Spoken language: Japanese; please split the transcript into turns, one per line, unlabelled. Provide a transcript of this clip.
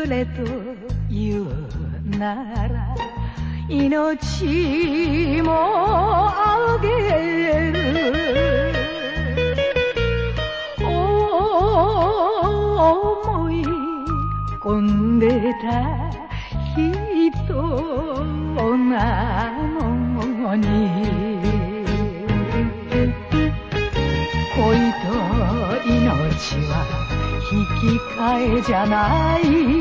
れと言うなら命もあげる思い込んでた人なのに恋と命は引き換えじゃない